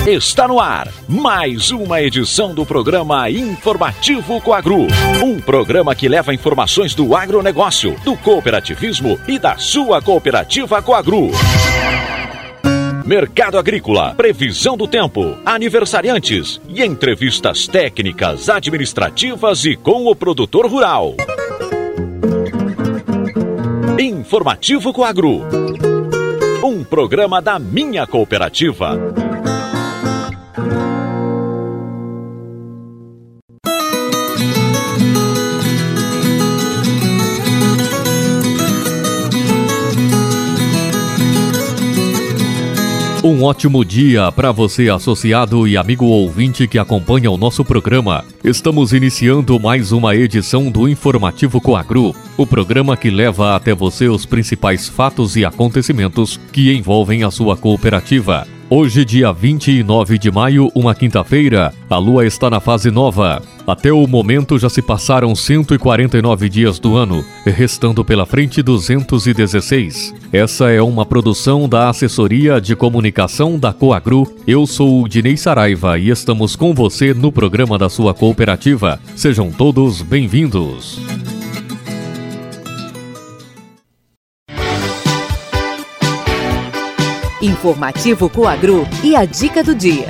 Está no ar mais uma edição do programa Informativo Coagro. Um programa que leva informações do agronegócio, do cooperativismo e da sua cooperativa Coagro. Mercado agrícola, previsão do tempo, aniversariantes e entrevistas técnicas, administrativas e com o produtor rural. Informativo Coagro. Um programa da minha cooperativa. Um ótimo dia para você, associado e amigo ouvinte que acompanha o nosso programa. Estamos iniciando mais uma edição do Informativo Coagro, o programa que leva até você os principais fatos e acontecimentos que envolvem a sua cooperativa. Hoje, dia 29 de maio, uma quinta-feira, a lua está na fase nova. Até o momento já se passaram 149 dias do ano, restando pela frente 216. Essa é uma produção da Assessoria de Comunicação da Coagro. Eu sou o Dinei Saraiva e estamos com você no programa da sua cooperativa. Sejam todos bem-vindos. Informativo Coagro e a dica do dia.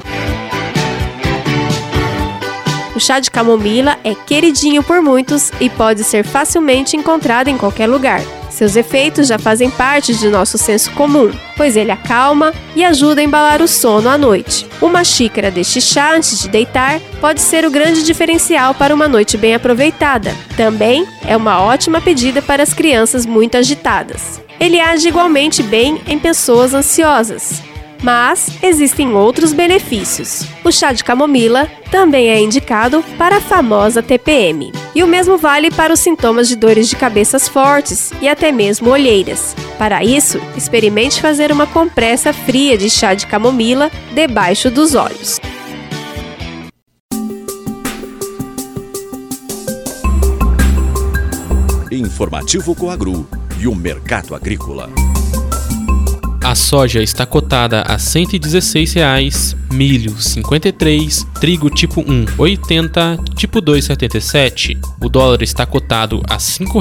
O chá de camomila é queridinho por muitos e pode ser facilmente encontrado em qualquer lugar. Seus efeitos já fazem parte de nosso senso comum, pois ele acalma e ajuda a embalar o sono à noite. Uma xícara deste chá antes de deitar pode ser o grande diferencial para uma noite bem aproveitada. Também é uma ótima pedida para as crianças muito agitadas. Ele age igualmente bem em pessoas ansiosas. Mas existem outros benefícios. O chá de camomila também é indicado para a famosa TPM. E o mesmo vale para os sintomas de dores de cabeças fortes e até mesmo olheiras. Para isso, experimente fazer uma compressa fria de chá de camomila debaixo dos olhos. Informativo Coagro e o mercado agrícola. A soja está cotada a R$ 116,00, milho R$ 53,00, trigo tipo 1 R$ 80,00, tipo 2 R$ 77,00. O dólar está cotado a R$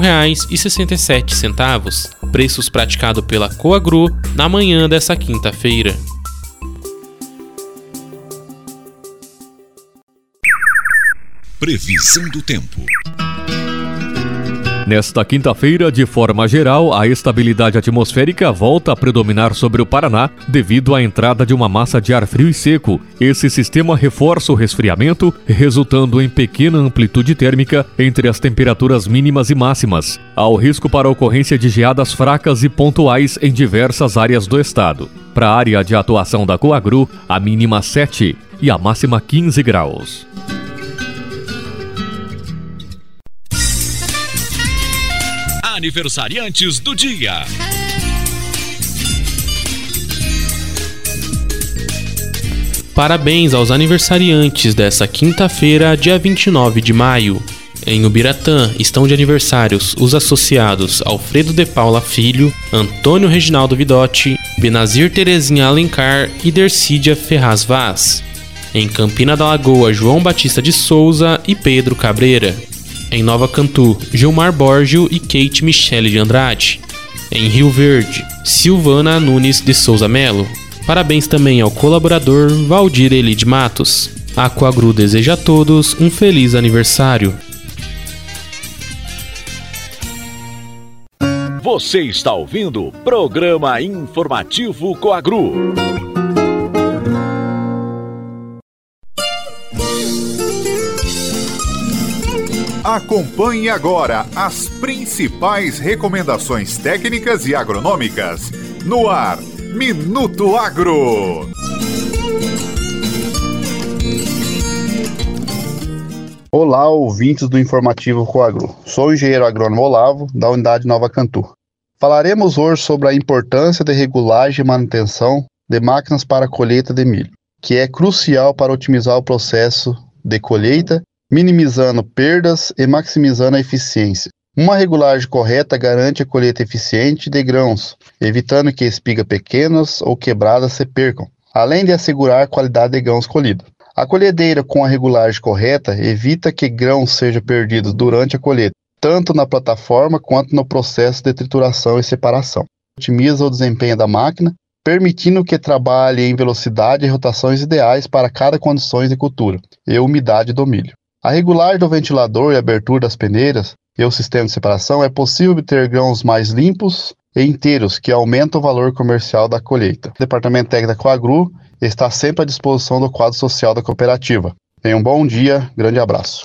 5,67, preços praticados pela Coagro na manhã dessa quinta-feira. Previsão do tempo. Nesta quinta-feira, de forma geral, a estabilidade atmosférica volta a predominar sobre o Paraná devido à entrada de uma massa de ar frio e seco. Esse sistema reforça o resfriamento, resultando em pequena amplitude térmica entre as temperaturas mínimas e máximas. Há o risco para a ocorrência de geadas fracas e pontuais em diversas áreas do estado. Para a área de atuação da Coagro, a mínima 7 e a máxima 15 graus. Aniversariantes do dia. Parabéns aos aniversariantes dessa quinta-feira, dia 29 de maio. Em Ubiratã estão de aniversários os associados Alfredo de Paula Filho, Antônio Reginaldo Vidotti, Benazir Terezinha Alencar e Dercídia Ferraz Vaz. Em Campina da Lagoa, João Batista de Souza e Pedro Cabreira. Em Nova Cantu, Gilmar Borgio e Kate Michele de Andrade. Em Rio Verde, Silvana Nunes de Souza Melo. Parabéns também ao colaborador Valdir Eli de Matos. A Coagro deseja a todos um feliz aniversário. Você está ouvindo o programa Informativo Coagro. Acompanhe agora as principais recomendações técnicas e agronômicas no ar, Minuto Agro. Olá, ouvintes do Informativo Coagro. Sou o engenheiro agrônomo Olavo, da unidade Nova Cantu. Falaremos hoje sobre a importância de regulagem e manutenção de máquinas para a colheita de milho, que é crucial para otimizar o processo de colheita, minimizando perdas e maximizando a eficiência. Uma regulagem correta garante a colheita eficiente de grãos, evitando que espigas pequenas ou quebradas se percam. além de assegurar a qualidade de grãos colhidos. A colhedeira com a regulagem correta evita que grãos sejam perdidos durante a colheita, tanto na plataforma quanto no processo de trituração e separação. Otimiza o desempenho da máquina, permitindo que trabalhe em velocidade e rotações ideais para cada condições de cultura e umidade do milho. A regulagem do ventilador e abertura das peneiras e o sistema de separação é possível obter grãos mais limpos e inteiros, que aumentam o valor comercial da colheita. O Departamento Técnico da Coagru está sempre à disposição do quadro social da cooperativa. Tenha um bom dia, grande abraço.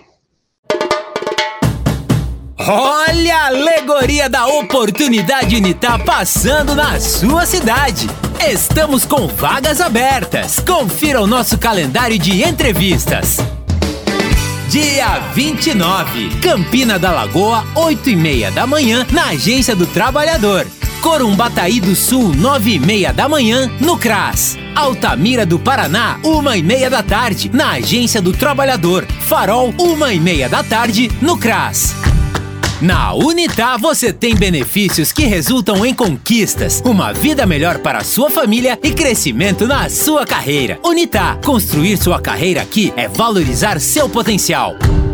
Olha a alegoria da oportunidade Unitá passando na sua cidade. Estamos com vagas abertas. Confira o nosso calendário de entrevistas. Dia 29, Campina da Lagoa, 8h30 da manhã, na Agência do Trabalhador. Corumbataí do Sul, 9h30 da manhã, no CRAS. Altamira do Paraná, 1h30 da tarde, na Agência do Trabalhador. Farol, 1h30 da tarde, no CRAS. Na Unitá você tem benefícios que resultam em conquistas, uma vida melhor para a sua família e crescimento na sua carreira. Unitá, construir sua carreira aqui é valorizar seu potencial.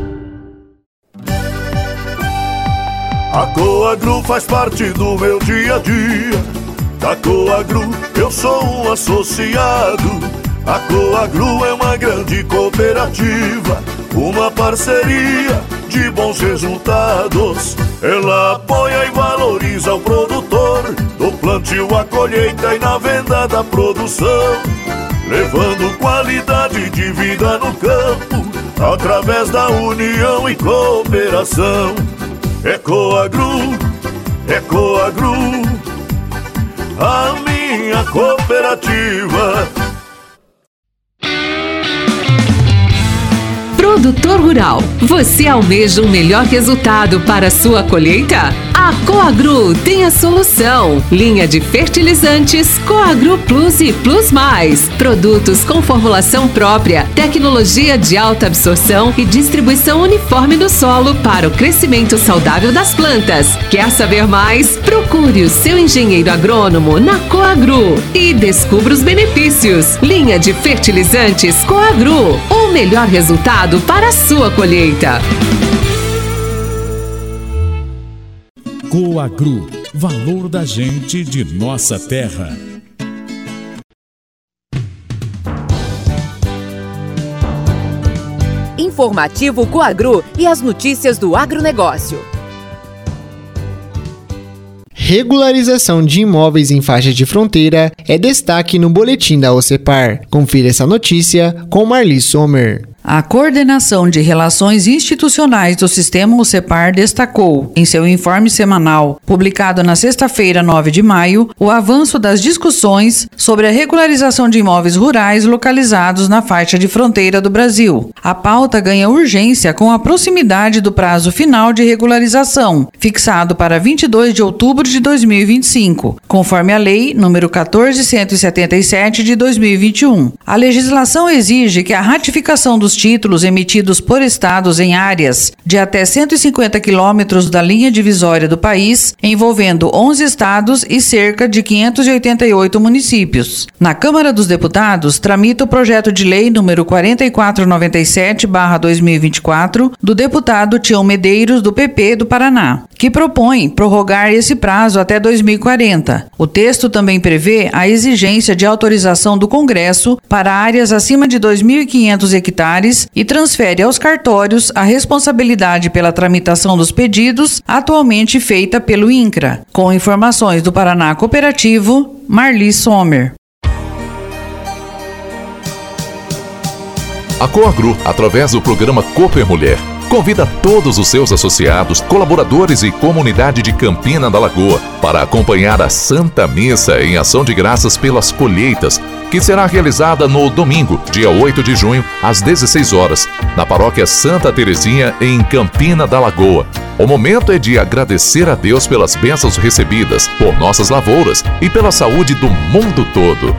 A Coagru faz parte do meu dia a dia. Da Coagru eu sou um associado. A Coagru é uma grande cooperativa, uma parceria de bons resultados. Ela apoia e valoriza o produtor, do plantio à colheita e na venda da produção, levando qualidade de vida no campo, através da união e cooperação. É Coagru, a minha cooperativa. Produtor rural, você almeja um melhor resultado para sua colheita? A Coagru tem a solução. Linha de fertilizantes Coagru Plus e Plus Mais. Produtos com formulação própria, tecnologia de alta absorção e distribuição uniforme no solo para o crescimento saudável das plantas. Quer saber mais? Procure o seu engenheiro agrônomo na Coagru e descubra os benefícios. Linha de fertilizantes Coagru, o melhor resultado para a sua colheita. Coagru, valor da gente de nossa terra. Informativo Coagru e as notícias do agronegócio. Regularização de imóveis em faixa de fronteira é destaque no boletim da OCEPAR. Confira essa notícia com Marli Sommer. A Coordenação de Relações Institucionais do Sistema OCEPAR destacou, em seu informe semanal, publicado na sexta-feira, 9 de maio, o avanço das discussões sobre a regularização de imóveis rurais localizados na faixa de fronteira do Brasil. A pauta ganha urgência com a proximidade do prazo final de regularização, fixado para 22 de outubro de 2025, conforme a Lei nº 14.177 de 2021. A legislação exige que a ratificação dos títulos emitidos por estados em áreas de até 150 quilômetros da linha divisória do país, envolvendo 11 estados e cerca de 588 municípios. Na Câmara dos Deputados, tramita o projeto de lei número 4497/2024 do deputado Tião Medeiros, do PP do Paraná, que propõe prorrogar esse prazo até 2040. O texto também prevê a exigência de autorização do Congresso para áreas acima de 2.500 hectares e transfere aos cartórios a responsabilidade pela tramitação dos pedidos, atualmente feita pelo INCRA. Com informações do Paraná Cooperativo, Marli Sommer. A Coagru, através do programa Cooper Mulher, convida todos os seus associados, colaboradores e comunidade de Campina da Lagoa para acompanhar a Santa Missa em ação de graças pelas colheitas, que será realizada no domingo, dia 8 de junho, às 16 horas, na paróquia Santa Terezinha, em Campina da Lagoa. O momento é de agradecer a Deus pelas bênçãos recebidas, por nossas lavouras e pela saúde do mundo todo.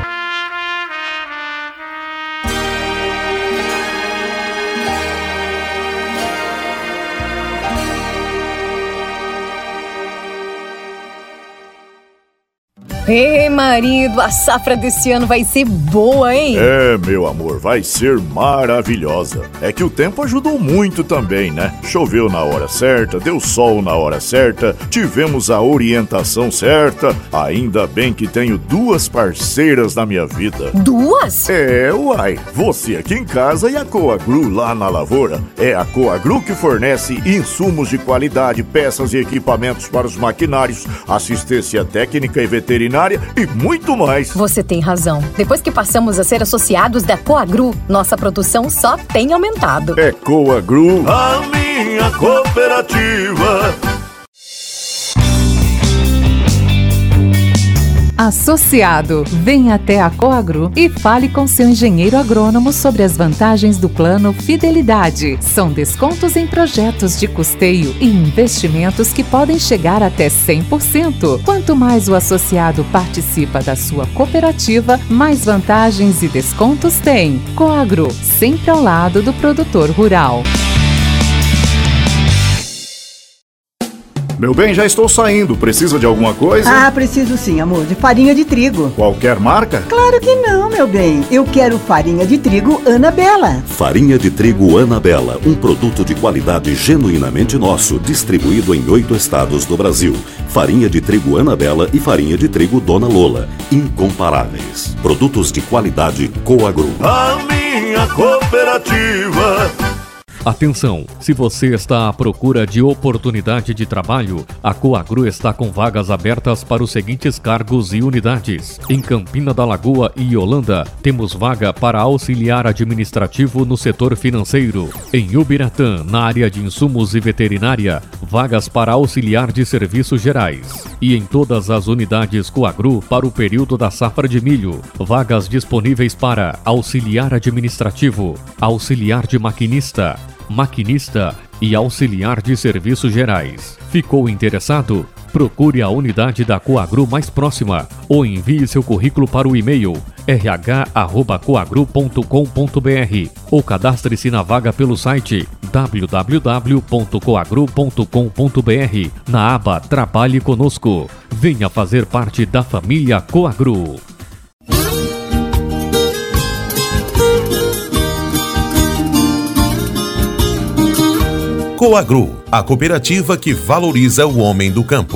Ei, marido, a safra desse ano vai ser boa, hein? É, meu amor, vai ser maravilhosa. É que o tempo ajudou muito também, né? Choveu na hora certa, deu sol na hora certa, tivemos a orientação certa. Ainda bem que tenho 2 parceiras na minha vida. 2? É, uai. Você aqui em casa e a Coagru lá na lavoura. É a Coagru que fornece insumos de qualidade, peças e equipamentos para os maquinários, assistência técnica e veterinária e muito mais. Você tem razão. Depois que passamos a ser associados da Coagru, nossa produção só tem aumentado. É Coagru, a minha cooperativa. Associado, venha até a Coagru e fale com seu engenheiro agrônomo sobre as vantagens do plano Fidelidade. São descontos em projetos de custeio e investimentos que podem chegar até 100%. Quanto mais o associado participa da sua cooperativa, mais vantagens e descontos tem. Coagru, sempre ao lado do produtor rural. Meu bem, já estou saindo. Precisa de alguma coisa? Ah, preciso sim, amor. De farinha de trigo. Qualquer marca? Claro que não, meu bem. Eu quero farinha de trigo Anabela. Farinha de trigo Anabela, um produto de qualidade genuinamente nosso, distribuído em 8 estados do Brasil. Farinha de trigo Anabela e farinha de trigo Dona Lola, incomparáveis. Produtos de qualidade Coagru. A minha cooperativa. Atenção! Se você está à procura de oportunidade de trabalho, a Coagru está com vagas abertas para os seguintes cargos e unidades. Em Campina da Lagoa e Holanda, temos vaga para auxiliar administrativo no setor financeiro. Em Ubiratã, na área de insumos e veterinária, vagas para auxiliar de serviços gerais. E em todas as unidades Coagru para o período da safra de milho, vagas disponíveis para auxiliar administrativo, auxiliar de maquinista e auxiliar de serviços gerais. Ficou interessado? Procure a unidade da Coagru mais próxima ou envie seu currículo para o e-mail rh@coagru.com.br ou cadastre-se na vaga pelo site www.coagru.com.br na aba Trabalhe Conosco. Venha fazer parte da família Coagru. Coagru, a cooperativa que valoriza o homem do campo.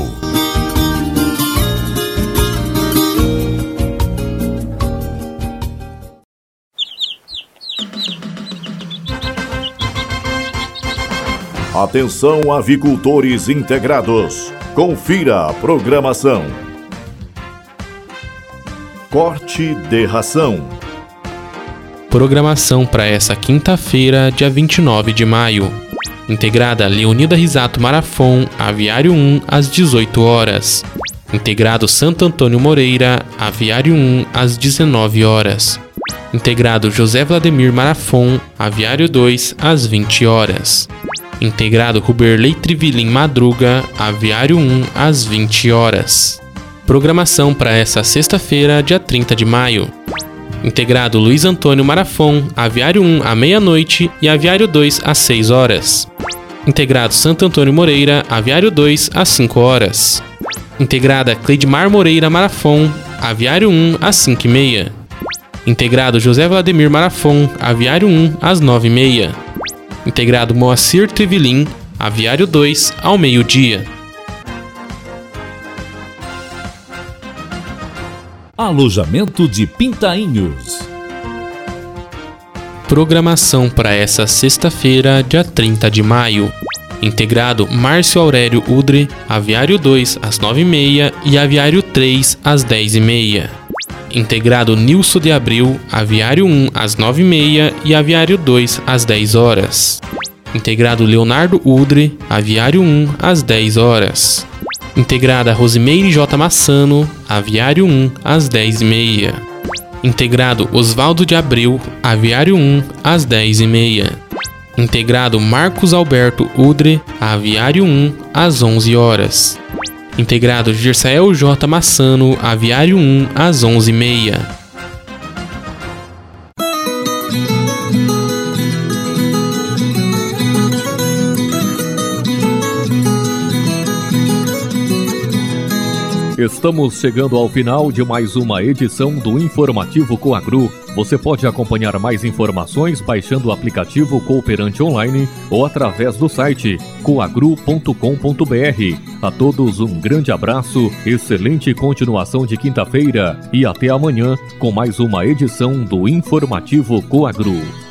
Atenção, avicultores integrados. Confira a programação. Corte de ração. Programação para essa quinta-feira, dia 29 de maio. Integrada Leonida Risato Marafon, Aviário 1, às 18 horas. Integrado Santo Antônio Moreira, Aviário 1, às 19 horas. Integrado José Vladimir Marafon, Aviário 2, às 20 horas. Integrado Ruberley Trivilin Madruga, Aviário 1, às 20 horas. Programação para essa sexta-feira, dia 30 de maio. Integrado Luiz Antônio Marafon, Aviário 1 à meia-noite e Aviário 2 às 6 horas. Integrado Santo Antônio Moreira, Aviário 2 às 5 horas. Integrada Cleidmar Moreira Marafon, Aviário 1 às 5h30. Integrado José Vladimir Marafon, Aviário 1 às 9h30. Integrado Moacir Trivilin, Aviário 2 ao meio-dia. Alojamento de Pintainhos. Programação para essa sexta-feira, dia 30 de maio. Integrado Márcio Aurélio Udre, Aviário 2 às 9h30 e Aviário 3 às 10h30. Integrado Nilson de Abril, Aviário 1 às 9h30 e Aviário 2 às 10 horas. Integrado Leonardo Udre, Aviário 1 às 10 horas. Integrada Rosimeire J. Massano, Aviário 1 às 10h30. Integrado Osvaldo de Abreu, Aviário 1 às 10h30. Integrado Marcos Alberto Udre, Aviário 1 às 11 horas. Integrado Gersael J. Massano, Aviário 1 às 11h30. Estamos chegando ao final de mais uma edição do Informativo Coagru. Você pode acompanhar mais informações baixando o aplicativo Cooperante Online ou através do site coagru.com.br. A todos um grande abraço, excelente continuação de quinta-feira e até amanhã com mais uma edição do Informativo Coagru.